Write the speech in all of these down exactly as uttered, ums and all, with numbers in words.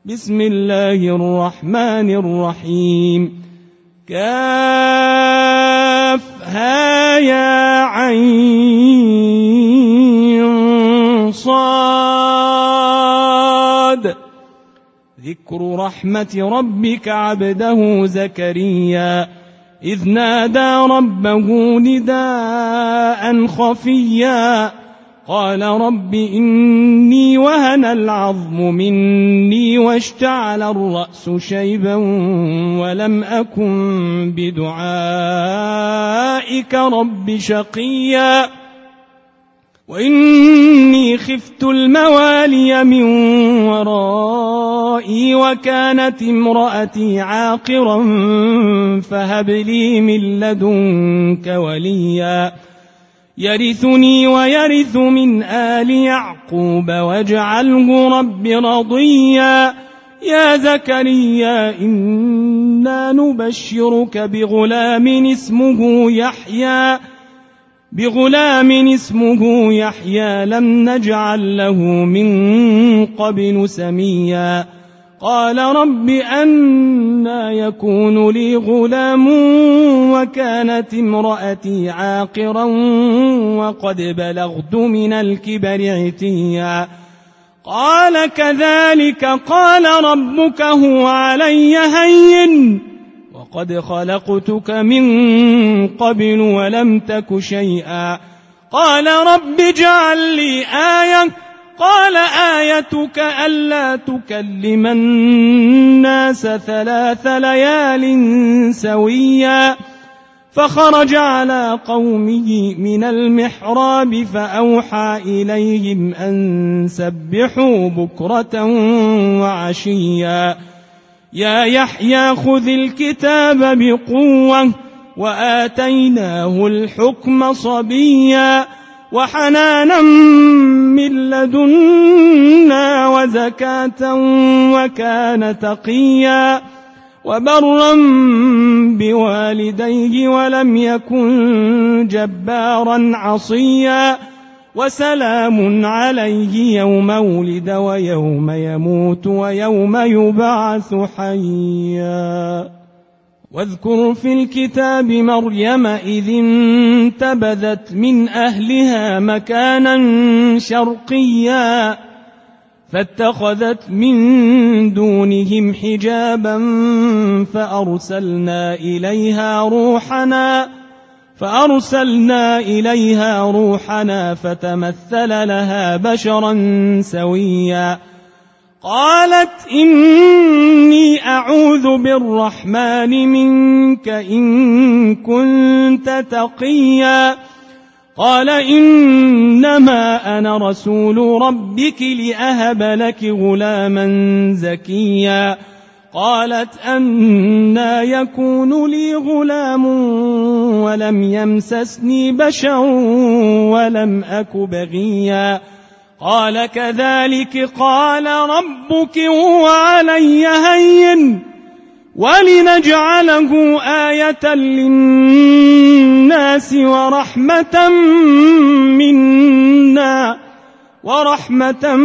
بسم الله الرحمن الرحيم كافها يا عين صاد ذكر رحمة ربك عبده زكريا إذ نادى ربه نداء خفيا قال رب إني وهن العظم مني واشتعل الرأس شيبا ولم أكن بدعائك رب شقيا وإني خفت الموالي من ورائي وكانت امرأتي عاقرا فهب لي من لدنك وليا يرثني ويرث من آل يعقوب واجعله رب رضيا يا زكريا إنا نبشرك بغلام اسمه يحيى بغلام اسمه يحيى لم نجعل له من قبل سميا قال رب أنى يكون لي غلام وكانت امرأتي عاقرا وقد بلغت من الكبر عتيا قال كذلك قال ربك هو علي هين وقد خلقتك من قبل ولم تك شيئا قال رب اجعل لي آية قال آيتك ألا تكلم الناس ثلاث ليال سويا فخرج على قومه من المحراب فأوحى إليهم أن سبحوا بكرة وعشيا يا يحيى خذ الكتاب بقوة وآتيناه الحكم صبيا وحنانا من لدنا وزكاة وكان تقيا وبرا بوالديه ولم يكن جبارا عصيا وسلام عليه يوم ولد ويوم يموت ويوم يبعث حيا واذكر في الكتاب مريم إذ انتبذت من أهلها مكانا شرقيا فاتخذت من دونهم حجابا فأرسلنا إليها روحنا فأرسلنا إليها روحنا فتمثل لها بشرا سويا قالت إني أعوذ بالرحمن منك إن كنت تقيا قال إنما أنا رسول ربك لأهب لك غلاما زكيا قالت أنى يكون لي غلام ولم يمسسني بشر ولم أك بغيا قال كذلك قال ربك هو علي هين ولنجعله آية للناس ورحمة منا ورحمة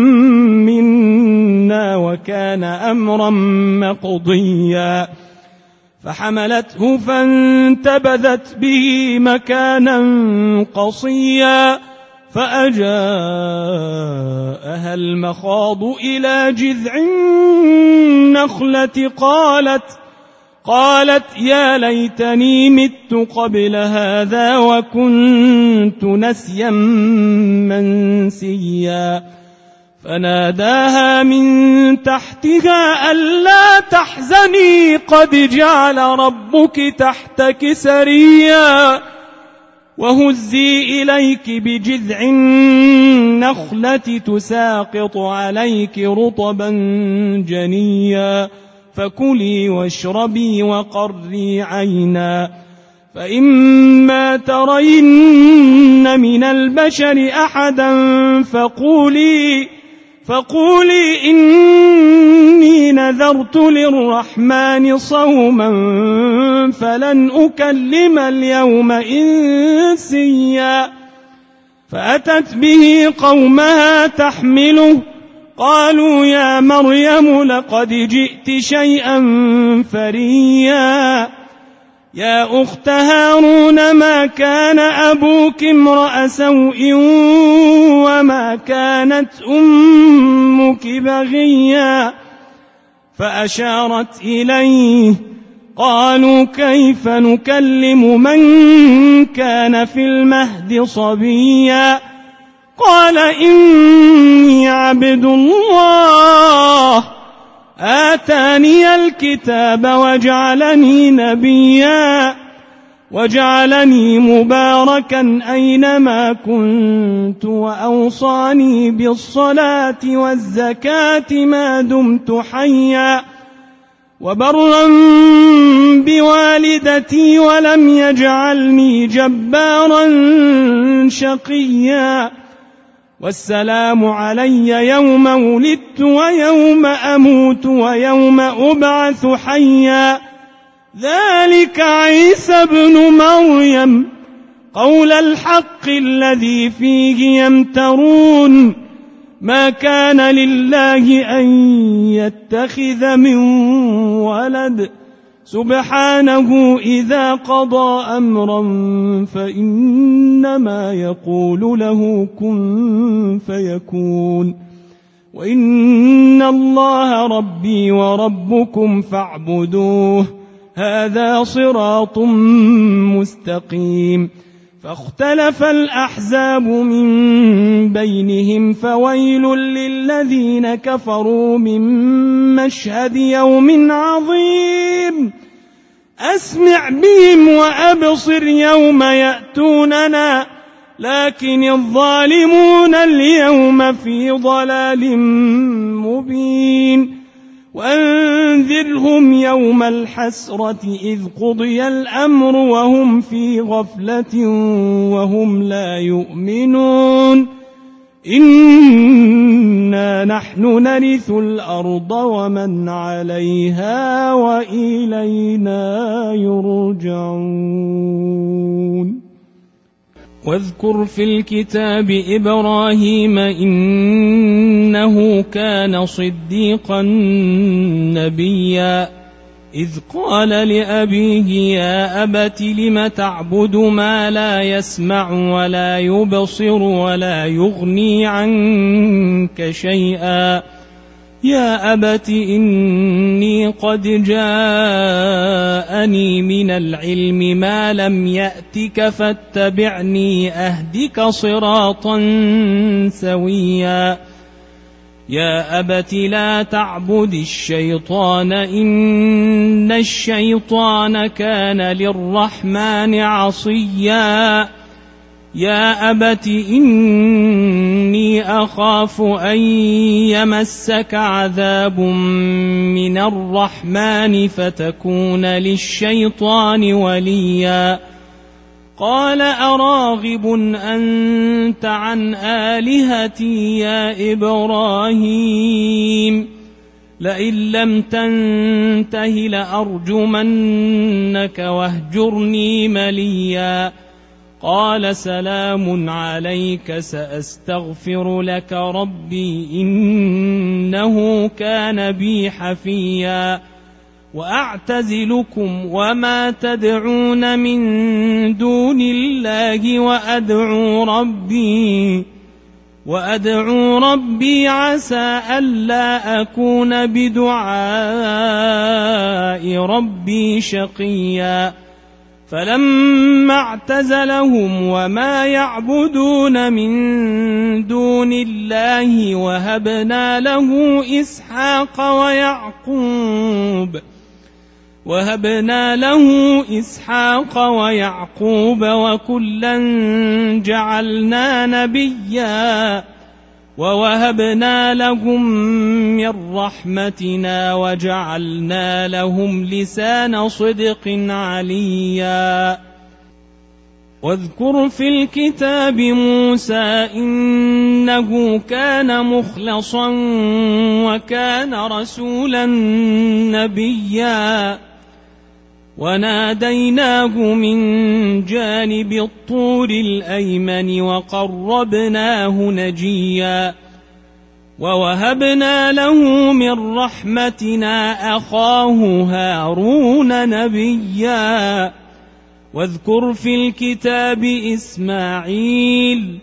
منا وكان أمرا مقضيا فحملته فانتبذت به مكانا قصيا فأجاءها المخاض إلى جذع النخلة قالت قالت يا ليتني مت قبل هذا وكنت نسيا منسيا فناداها من تحتها ألا تحزني قد جعل ربك تحتك سريا وهزي إليك بجذع النخلة تساقط عليك رطبا جنيا فكلي واشربي وقري عينا فإما ترين من البشر أحدا فقولي فقولي إني نذرت للرحمن صوما فلن أكلم اليوم إنسيا فأتت به قومها تحمله قالوا يا مريم لقد جئت شيئا فريا يا أخت هارون ما كان أبوك امرأ سوء وما كانت أمك بغيا فأشارت إليه قالوا كيف نكلم من كان في المهد صبيا قال إني عبد الله آتاني الكتاب وجعلني نبيا وجعلني مباركا أينما كنت وأوصاني بالصلاة والزكاة ما دمت حيا وبرا بوالدتي ولم يجعلني جبارا شقيا والسلام علي يوم ولدت ويوم أموت ويوم أبعث حيا ذلك عيسى ابن مريم قول الحق الذي فيه يمترون ما كان لله أن يتخذ من ولد سبحانه إذا قضى أمرا فإنما يقول له كن فيكون وإن الله ربي وربكم فاعبدوه هذا صراط مستقيم فاختلف الأحزاب من بينهم فويل للذين كفروا من مشهد يوم عظيم أسمع بهم وأبصر يوم يأتوننا لكن الظالمون اليوم في ضلال مبين وأنذرهم يوم الحسرة إذ قضي الأمر وهم في غفلة وهم لا يؤمنون إنا نحن نرث الأرض ومن عليها وإلينا يرجعون واذكر في الكتاب إبراهيم إنه كان صديقا نبيا إذ قال لأبيه يا أبت لم تعبد ما لا يسمع ولا يبصر ولا يغني عنك شيئا يا أبت إني قد جاءني من العلم ما لم يأتك فاتبعني أهدك صراطا سويا يا أبت لا تعبد الشيطان إن الشيطان كان للرحمن عصيا يا أبت إني أخاف أن يمسك عذاب من الرحمن فتكون للشيطان وليا قال أراغب أنت عن آلهتي يا إبراهيم لئن لم تنته لأرجمنك واهجرني مليا قال سلام عليك سأستغفر لك ربي إنه كان بي حفيا وأعتزلكم وما تدعون من دون الله وأدعو ربي وأدعو ربي عسى ألا أكون بدعاء ربي شقيا فلما اعتزلهم وما يعبدون من دون الله وهبنا له إسحاق ويعقوب وهبنا له إسحاق ويعقوب وكلا جعلنا نبيا ووهبنا لهم من رحمتنا وجعلنا لهم لسان صدق عليا واذكر في الكتاب موسى إنه كان مخلصا وكان رسولا نبيا وناديناه من جانب الطور الأيمن وقربناه نجيا ووهبنا له من رحمتنا أخاه هارون نبيا واذكر في الكتاب إسماعيل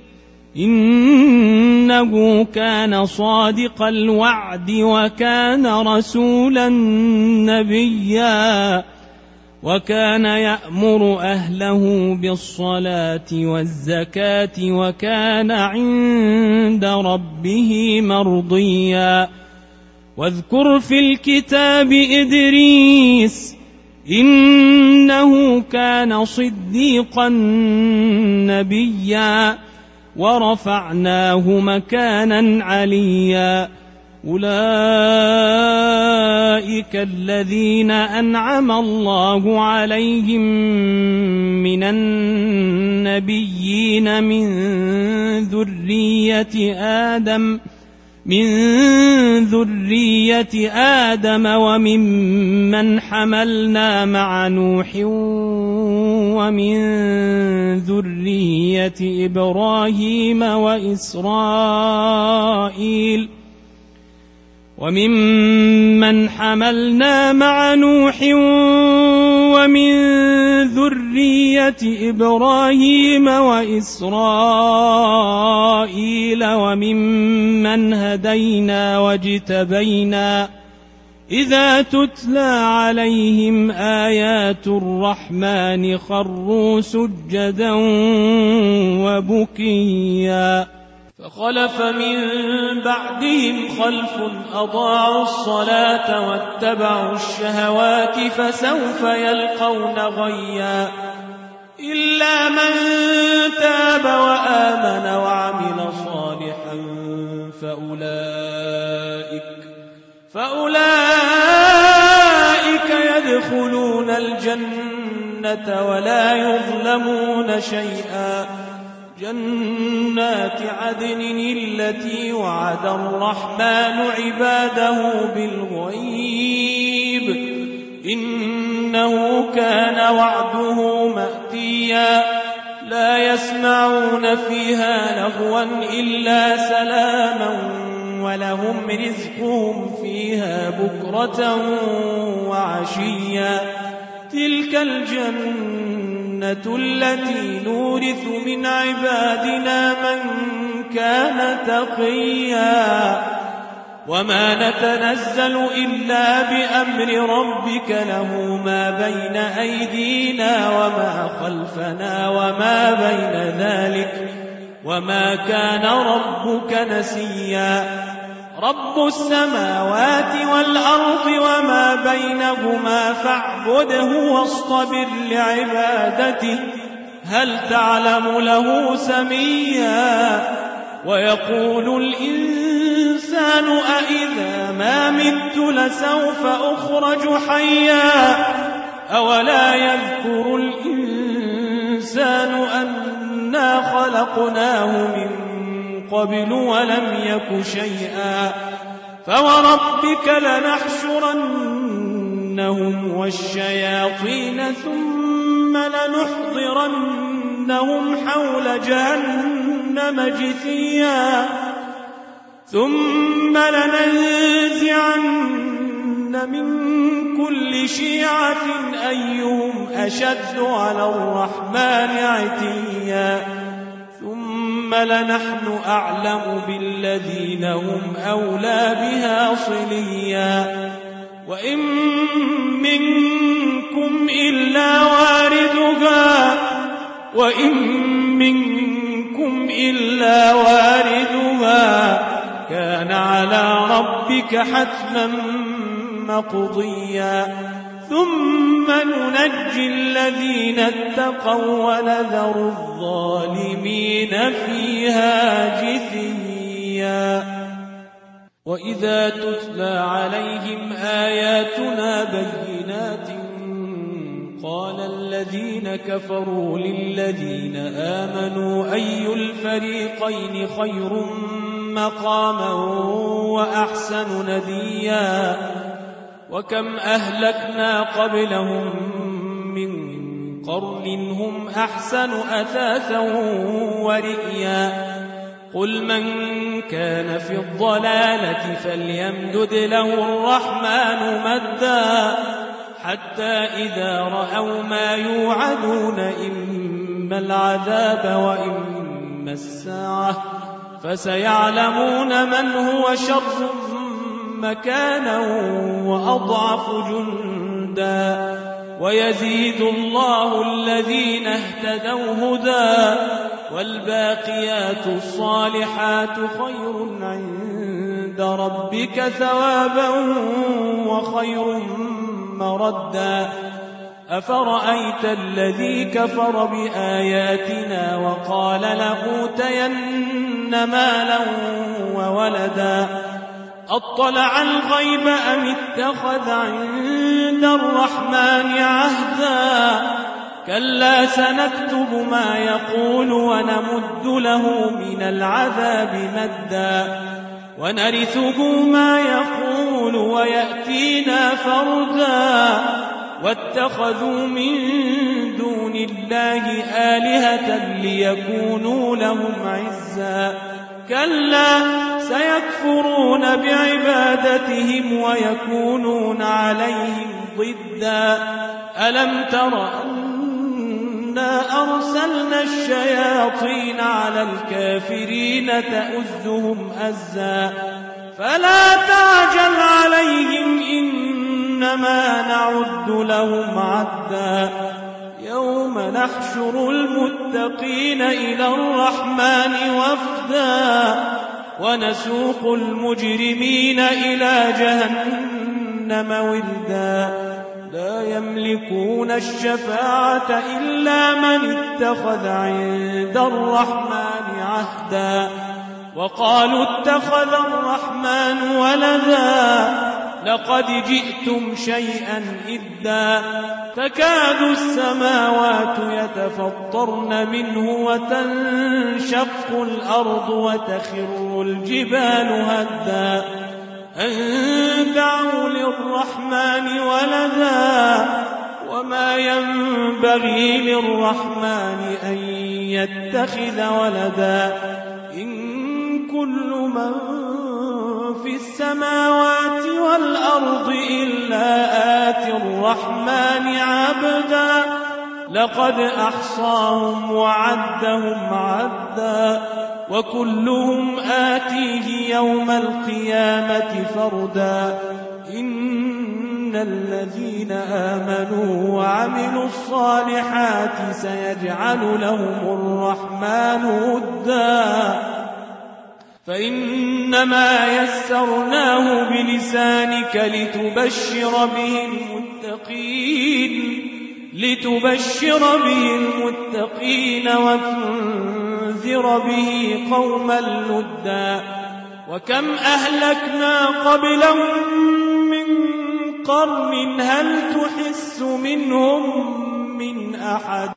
إنه كان صادق الوعد وكان رسولا نبيا وكان يأمر أهله بالصلاة والزكاة وكان عند ربه مرضيا واذكر في الكتاب إدريس إنه كان صديقا نبيا ورفعناه مكانا عليا أولئك الذين أنعم الله عليهم من النبيين من ذرية آدم من ذرية آدم وممن حملنا مع نوح ومن ذرية إبراهيم وإسرائيل وممن حملنا مع نوح ومن ذرية إبراهيم وإسرائيل وممن هدينا واجتبينا إذا تتلى عليهم آيات الرحمن خروا سجدا وبكيا فخلف من بعدهم خلف أضاعوا الصلاة واتبعوا الشهوات فسوف يلقون غيا إلا من تاب وآمن وعمل صالحا فأولئك فأولئك يدخلون الجنة ولا يظلمون شيئا جنات عدن التي وعد الرحمن عباده بالغيب إنه كان وعده مأتيا لا يسمعون فيها لغوا إلا سلاما ولهم رزقهم فيها بكرة وعشيا تلك الجنة التي نورث من عبادنا من كان تقيا وما نتنزل إلا بأمر ربك له ما بين أيدينا وما خلفنا وما بين ذلك وما كان ربك نسيا رب السماوات والأرض وما بينهما فاعبده واصطبر لعبادته هل تعلم له سميا ويقول الإنسان أإذا ما مت لسوف أخرج حيا أولا يذكر الإنسان أنا خلقناه من قبل ولم يك شيئا فوربك لنحشرنهم والشياطين ثم لنحضرنهم حول جهنم جثيا ثم لننزعن من كل شيعة أيهم أشد على الرحمن عتيا ثم لنحن أعلم بالذين هم أولى بها صليا وإن منكم إلا واردها وإن منكم إلا واردها كان على ربك حتما مقضيا ثم ننجي الذين اتقوا ونذر الظالمين فيها جثيا وإذا تتلى عليهم آياتنا بينات قال الذين كفروا للذين آمنوا أي الفريقين خير مقاما وأحسن نديا وكم أهلكنا قبلهم من قرن هم أحسن أثاثا ورئيا قل من كان في الضلالة فليمدد له الرحمن مدا حتى إذا رأوا ما يوعدون إما العذاب وإما الساعة فسيعلمون من هو شر مكانا وأضعف جندا ويزيد الله الذين اهتدوا هدى والباقيات الصالحات خير عند ربك ثوابا وخير مردا أفرأيت الذي كفر بآياتنا وقال لأوتين مالا وولدا أطلع الغيب أم اتخذ عند الرحمن عهدا كلا سنكتب ما يقول ونمد له من العذاب مدا ونرثه ما يقول ويأتينا فردا واتخذوا من دون الله آلهة ليكونوا لهم عزا كلا سيكفرون بعبادتهم ويكونون عليهم ضدا ألم تر أنا أرسلنا الشياطين على الكافرين تؤزهم أزا فلا تعجل عليهم إنما نعد لهم عدا يوم نحشر المتقين إلى الرحمن وفدا ونسوق المجرمين إلى جهنم وردا لا يملكون الشفاعة إلا من اتخذ عند الرحمن عهدا وقالوا اتخذ الرحمن ولدا لقد جئتم شيئا إدا تكاد السماوات يتفطرن منه وتنشق الأرض وتخر الجبال هدا أن دعوا للرحمن ولدا وما ينبغي للرحمن أن يتخذ ولدا إن كل من في السماوات والأرض إلا آتي الرحمن عبدا لقد أحصاهم وعدهم عدا وكلهم آتيه يوم القيامة فردا إن الذين آمنوا وعملوا الصالحات سيجعل لهم الرحمن ودا فإنما يسرناه بلسانك لتبشر به المتقين لتبشر به المتقين وتنذر به قوما لدا وكم أهلكنا قبلهم من قرن هل تحس منهم من أحد